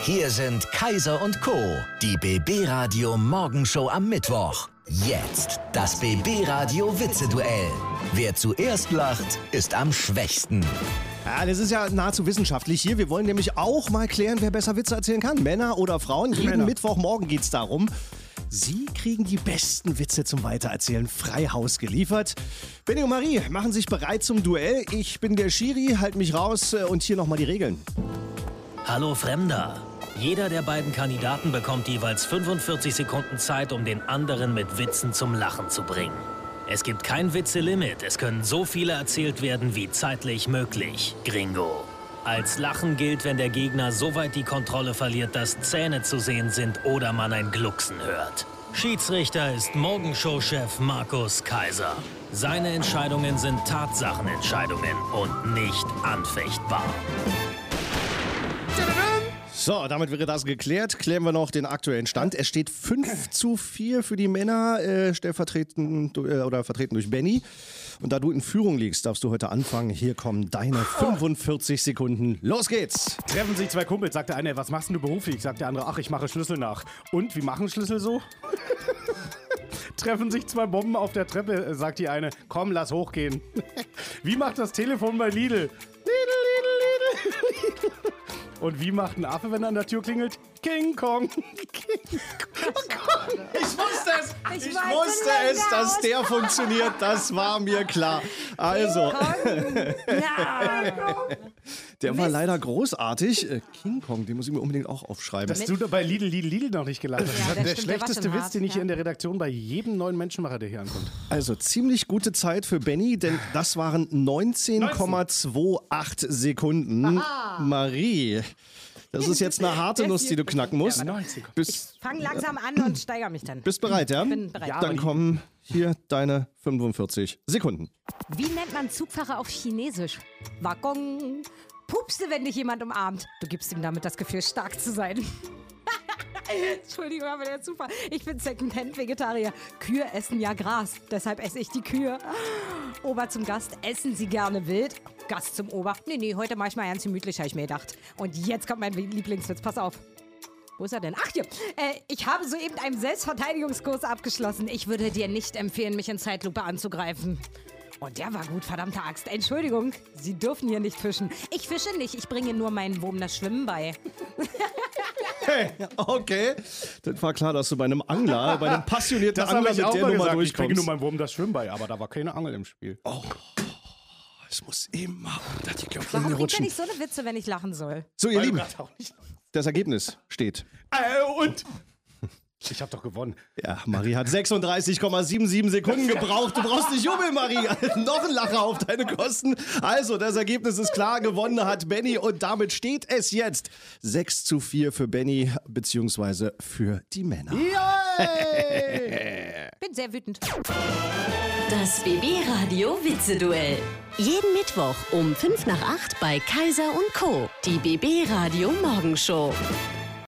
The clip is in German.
Hier sind Kaiser und Co., die BB Radio Morgenshow am Mittwoch. Jetzt das BB Radio Witze-Duell. Wer zuerst lacht, ist am schwächsten. Ja, das ist ja nahezu wissenschaftlich hier. Wir wollen nämlich auch mal klären, wer besser Witze erzählen kann. Männer oder Frauen. Jeden Mittwochmorgen geht's darum. Sie kriegen die besten Witze zum Weitererzählen frei Haus geliefert. Benny und Marie machen sich bereit zum Duell. Ich bin der Schiri, halt mich raus und hier nochmal die Regeln. Hallo Fremder. Jeder der beiden Kandidaten bekommt jeweils 45 Sekunden Zeit, um den anderen mit Witzen zum Lachen zu bringen. Es gibt kein Witzelimit. Es können so viele erzählt werden, wie zeitlich möglich. Gringo. Als Lachen gilt, wenn der Gegner so weit die Kontrolle verliert, dass Zähne zu sehen sind oder man ein Glucksen hört. Schiedsrichter ist Morgenshow-Chef Markus Kaiser. Seine Entscheidungen sind Tatsachenentscheidungen und nicht anfechtbar. So, damit wäre das geklärt. Klären wir noch den aktuellen Stand. Es steht 5:4 für die Männer, vertreten durch Benny. Und da du in Führung liegst, darfst du heute anfangen. Hier kommen deine 45 Sekunden. Los geht's! Treffen sich zwei Kumpels, sagt der eine, was machst denn du beruflich? Sagt der andere, ach, ich mache Schlüssel nach. Und, wie machen Schlüssel so? Treffen sich zwei Bomben auf der Treppe, sagt die eine, komm, lass hochgehen. Wie macht das Telefon bei Lidl? Lidl. Und wie macht ein Affe, wenn er an der Tür klingelt? King Kong. Ich wusste es! Ich wusste es, dass der funktioniert. Das war mir klar. Also, der war leider großartig. King Kong, den muss ich mir unbedingt auch aufschreiben. Dass du da bei Lidl noch nicht gelacht hast. Ja, Das ist der stimmt, schlechteste der war Witz, schon den ich hart, hier in der Redaktion bei jedem neuen Menschen mache, der hier ankommt. Also, ziemlich gute Zeit für Benny, denn das waren 19,28 Sekunden. Marie, das ist jetzt eine harte Nuss, die du knacken musst. Ja, 90. Fang langsam an und steigere mich dann. Bist bereit, ja? Bin bereit. Ja, Dann kommen hier deine 45 Sekunden. Wie nennt man Zugfahrer auf Chinesisch? Waggon. Pupste, wenn dich jemand umarmt. Du gibst ihm damit das Gefühl, stark zu sein. Entschuldigung, aber der Zufall. Ich bin Secondhand-Vegetarier. Kühe essen ja Gras, deshalb esse ich die Kühe. Ober zum Gast, essen Sie gerne wild? Gast zum Ober. Nee, heute mach ich mal ganz gemütlich, habe ich mir gedacht. Und jetzt kommt mein Lieblingswitz, pass auf. Wo ist er denn? Ach, hier. Ich habe soeben einen Selbstverteidigungskurs abgeschlossen. Ich würde dir nicht empfehlen, mich in Zeitlupe anzugreifen. Und der war gut, verdammte Axt. Entschuldigung, Sie dürfen hier nicht fischen. Ich fische nicht, ich bringe nur meinen Wurm das Schwimmen bei. Hey, okay. Das war klar, dass du bei einem Angler, bei einem passionierten Das habe Angler ich mit auch der mal Nummer gesagt. Ich kriege nur durchkommst. meinen Wurm das Schwimmen bei, aber da war keine Angel im Spiel. Es muss immer unter die Gürtellinie Warum bringt er rutschen. nicht so eine Witze, wenn ich lachen soll? So, ihr Weil du Lieben, grad auch nicht- das Ergebnis steht. Und? Ich habe doch gewonnen. Ja, Marie hat 36,77 Sekunden gebraucht. Du brauchst nicht jubeln, Marie. Noch ein Lacher auf deine Kosten. Also, das Ergebnis ist klar. Gewonnen hat Benny und damit steht es jetzt 6:4 für Benny, beziehungsweise für die Männer. Bin sehr wütend. Das BB Radio Witze-Duell. Jeden Mittwoch um 7:55 bei Kaiser und Co. Die BB Radio Morgenshow.